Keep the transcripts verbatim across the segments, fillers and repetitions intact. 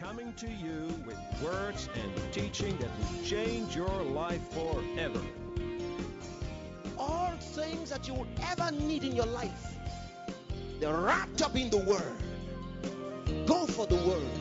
coming to you with words and teaching that will change your life forever. All things that you would ever need in your life, they're wrapped up in the Word. Go for the Word.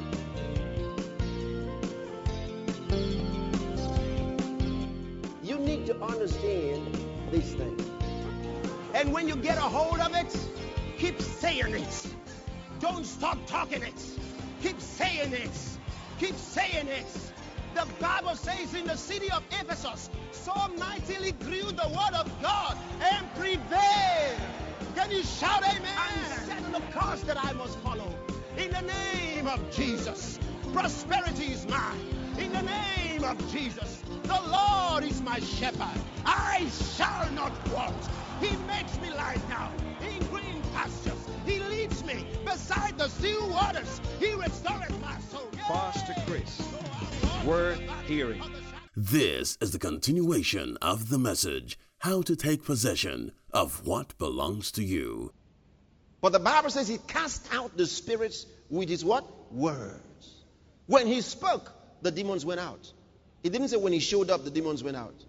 You need to understand these things. And when you get a hold of it, keep saying it. Don't stop talking it. Keep saying it. Keep saying it. The Bible says in the city of Ephesus, so mightily grew the word of God and prevailed. Can you shout amen? I'm setting the course that I must follow. In the name of Jesus, prosperity is mine. In the name of Jesus, the Lord is my shepherd. I shall not want. He makes me lie down in green pastures. He leads me beside the still waters. He restores my soul. Pastor Chris, worth hearing. This is the continuation of the message, How to Take Possession of What Belongs to You. But the Bible says he cast out the spirits with his what? Words. When he spoke, the demons went out. It didn't say when he showed up, the demons went out.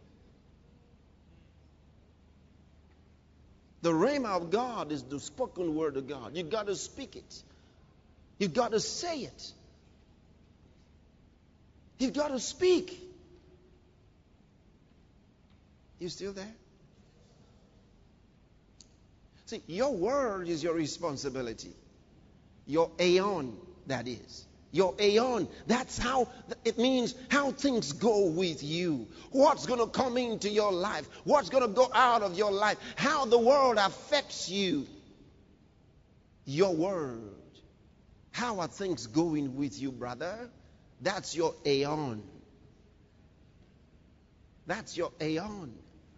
The rhema of God is the spoken word of God. You got to speak it. You got to say it. You got to speak. You still there? See, your word is your responsibility. Your aeon, that is. Your aeon, that's how, it means how things go with you. What's going to come into your life. What's going to go out of your life. How the world affects you. Your word. How are things going with you, brother? That's your aeon. That's your aeon.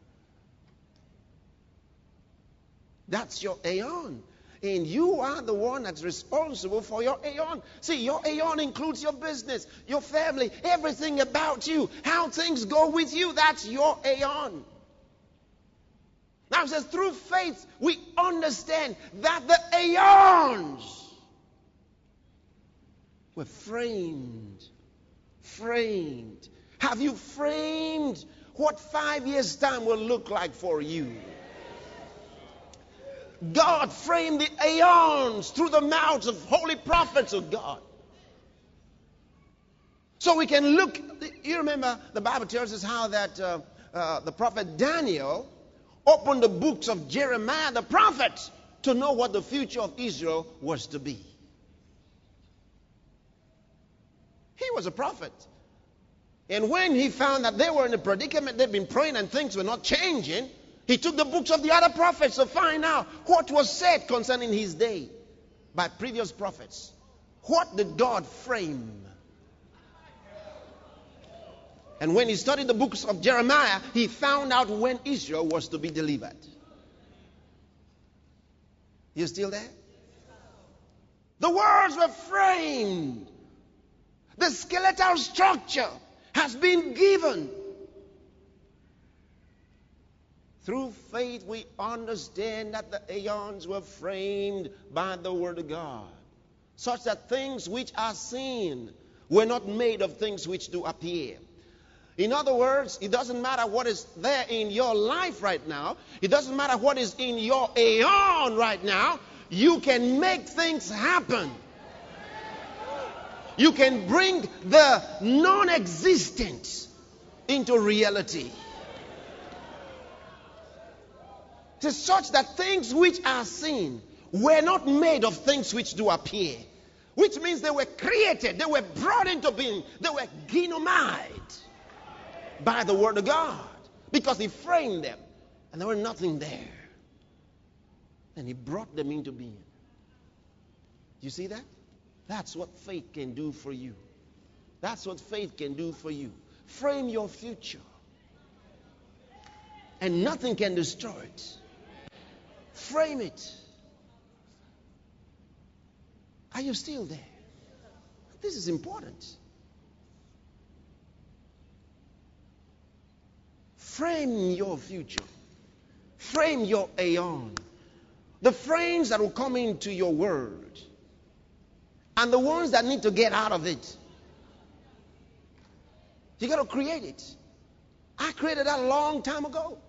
That's your aeon. And you are the one that's responsible for your aeon. See, your aeon includes your business, your family, everything about you. How things go with you, that's your aeon. Now it says, through faith, we understand that the aeons were framed. Framed. Have you framed what five years' time will look like for you? God framed the aeons through the mouths of holy prophets of God. So we can look, you remember the Bible tells us how that uh, uh, the prophet Daniel opened the books of Jeremiah the prophet to know what the future of Israel was to be. He was a prophet. And when he found that they were in a predicament, they'd been praying and things were not changing, he took the books of the other prophets to find out what was said concerning his day by previous prophets. What did God frame? And when he studied the books of Jeremiah, he found out when Israel was to be delivered. You still there? The words were framed. The skeletal structure has been given. Through faith, we understand that the aeons were framed by the Word of God, such that things which are seen were not made of things which do appear. In other words, it doesn't matter what is there in your life right now. It doesn't matter what is in your aeon right now. You can make things happen. You can bring the non-existent into reality. It is such that things which are seen were not made of things which do appear. Which means they were created, they were brought into being, they were ginomide by the Word of God. Because He framed them and there was nothing there. And He brought them into being. You see that? That's what faith can do for you. That's what faith can do for you. Frame your future. And nothing can destroy it. Frame it. Are you still there? This is important. Frame your future. Frame your aeon. The frames that will come into your word. and the ones that need to get out of it. You got to create it. I created that a long time ago.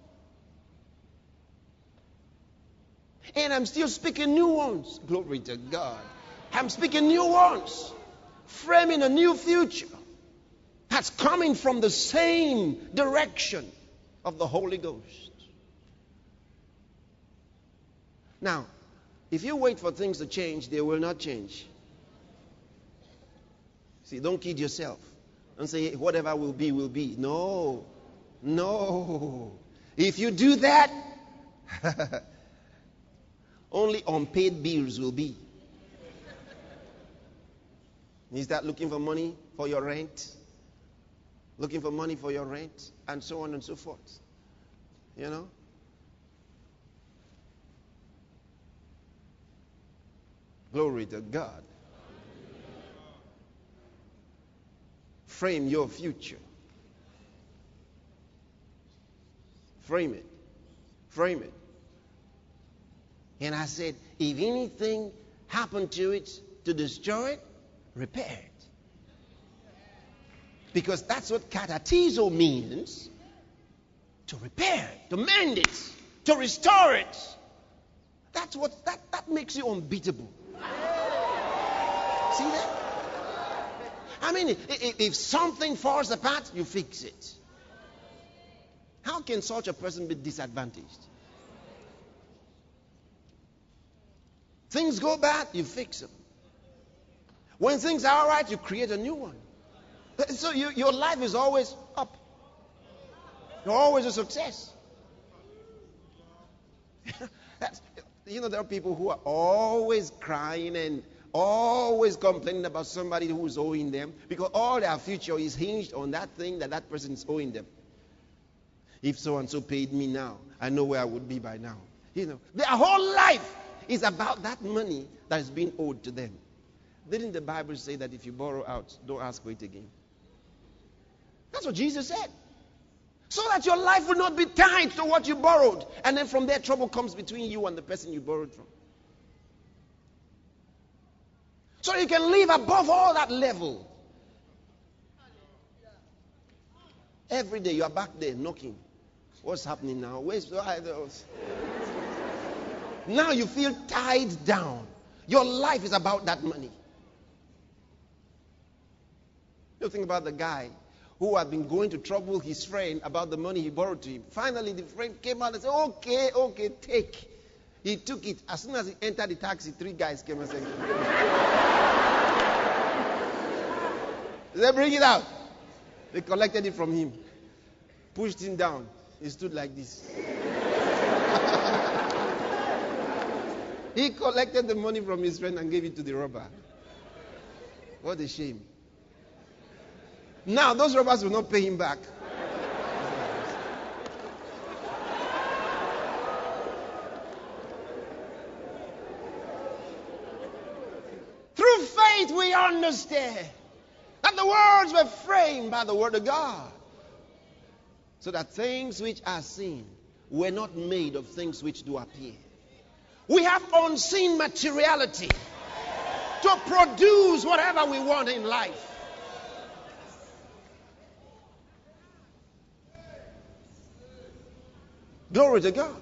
And I'm still speaking new ones. Glory to God. I'm speaking new ones. Framing a new future that's coming from the same direction of the Holy Ghost. Now, if you wait for things to change, they will not change. See, don't kid yourself and say whatever will be, will be. No. No. If you do that, only unpaid bills will be. You start looking for money for your rent, looking for money for your rent, and so on and so forth. You know? Glory to God. Frame your future. Frame it. Frame it. And I said, if anything happened to it to destroy it, repair it. Because that's what katatizo means. To repair it, to mend it, to restore it. That's what that, that makes you unbeatable. See that? I mean, if, if something falls apart, you fix it. How can such a person be disadvantaged? Things go bad, you fix them. When things are all right, you create a new one. So you, your life is always up. You're always a success. That's, you know, there are people who are always crying and always complaining about somebody who is owing them, because all their future is hinged on that thing that that person is owing them. If so-and-so paid me now, I know where I would be by now. You know, their whole life is about that money that is being owed to them. Didn't the Bible say that if you borrow out, don't ask for it again? That's what Jesus said. So that your life will not be tied to what you borrowed. And then from there, trouble comes between you and the person you borrowed from. So you can live above all that level. Every day you are back there knocking. What's happening now? Where's now you feel tied down. Your life is about that money. You think about the guy who had been going to trouble his friend about the money he borrowed to him. Finally, the friend came out and said, okay, okay, take. He took it. As soon as he entered the taxi, three guys came and said, they bring it out. They collected it from him. Pushed him down. He stood like this. He collected the money from his friend and gave it to the robber. What a shame. Now, those robbers will not pay him back. Through faith, we understand that the words were framed by the word of God, so that things which are seen were not made of things which do appear. We have unseen materiality to produce whatever we want in life. Glory to God.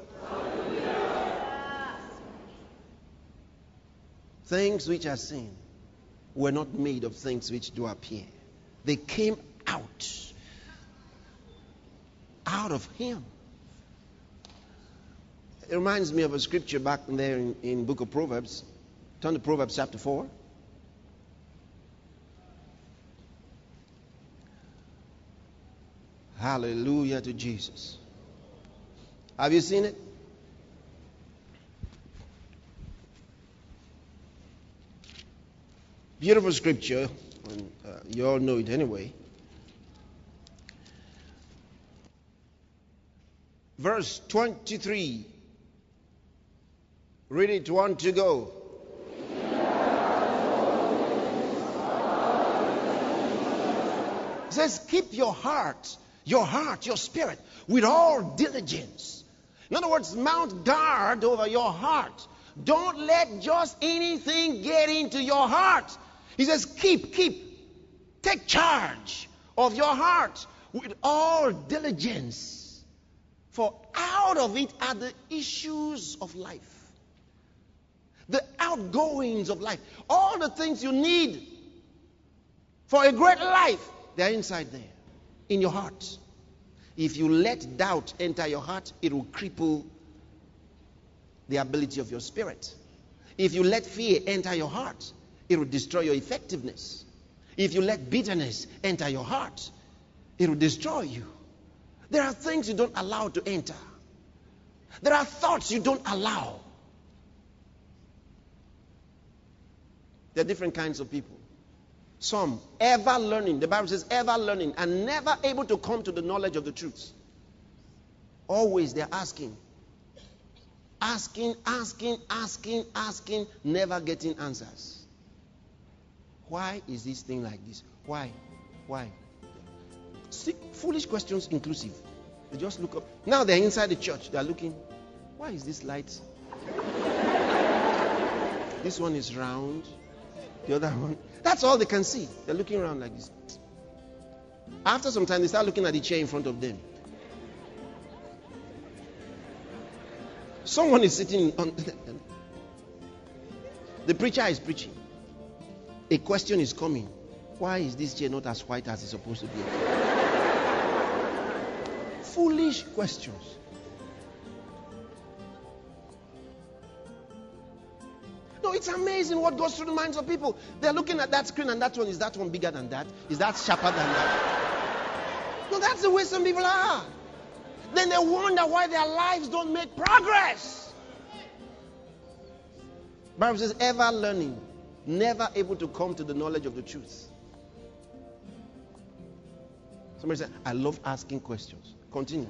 Things which are seen were not made of things which do appear. They came out. Out of Him. It reminds me of a scripture back there in, in book of Proverbs. Turn to Proverbs chapter four. Hallelujah to Jesus. Have you seen it? Beautiful scripture. And, uh, you all know it anyway. Verse twenty-three. Read it, one to go. It says, keep your heart, your heart, your spirit, with all diligence. In other words, mount guard over your heart. Don't let just anything get into your heart. He says, keep, keep, take charge of your heart with all diligence, for out of it are the issues of life, the outgoings of life, all the things you need for a great life, they're inside there, in your heart. If you let doubt enter your heart, it will cripple the ability of your spirit. If you let fear enter your heart, it will destroy your effectiveness. If you let bitterness enter your heart, it will destroy you. There are things you don't allow to enter. There are thoughts you don't allow. There are different kinds of people. Some ever learning, the Bible says ever learning, and never able to come to the knowledge of the truth. Always they're asking. Asking, asking, asking, asking, never getting answers. Why is this thing like this? Why? Why? See, foolish questions inclusive. They just look up. Now they're inside the church. They're looking. Why is this light? This one is round. The other one. That's all they can see. They're looking around like this. After some time, they start looking at the chair in front of them. Someone is sitting on. The preacher is preaching. A question is coming. Why is this chair not as white as it's supposed to be? Foolish questions. No, it's amazing what goes through the minds of people. They're looking at that screen and that one, is that one bigger than that? Is that sharper than that? No, that's the way some people are. Then they wonder why their lives don't make progress. Bible says ever learning, never able to come to the knowledge of the truth. Somebody said, I love asking questions. Continue.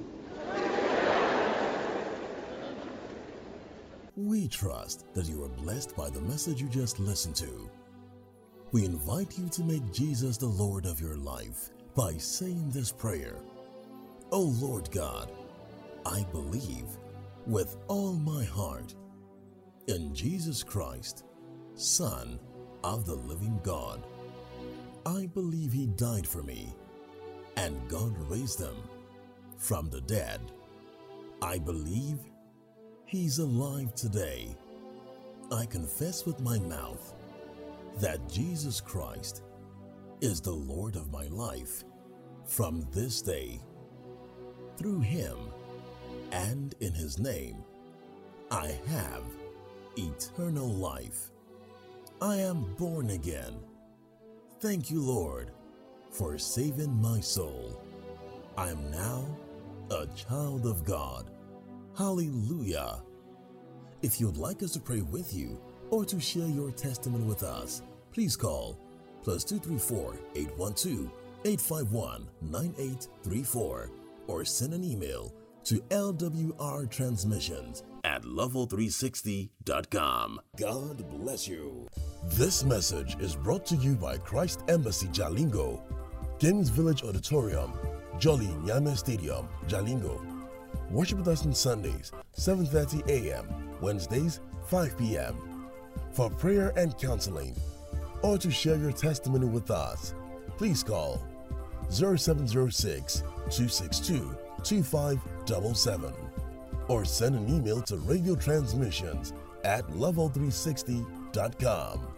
We trust that you are blessed by the message you just listened to. We invite you to make Jesus the Lord of your life by saying this prayer. O Lord God, I believe with all my heart in Jesus Christ, Son of the living God. I believe he died for me and God raised him from the dead. I believe he's alive today. I confess with my mouth that Jesus Christ is the Lord of my life from this day. Through him and in his name, I have eternal life. I am born again. Thank you, Lord, for saving my soul. I am now a child of God. Hallelujah. If you'd like us to pray with you or to share your testimony with us, please call plus two three four, eight one two, eight five one, nine eight three four or send an email to L W R transmissions at level three sixty dot com. God bless you. This message is brought to you by Christ Embassy Jalingo, Kings Village Auditorium, Jolly Nyame Stadium, Jalingo. Worship with us on Sundays, seven thirty a.m., Wednesdays, five p.m. For prayer and counseling, or to share your testimony with us, please call zero seven zero six, two six two, two five seven seven or send an email to radio transmissions at level three sixty dot com.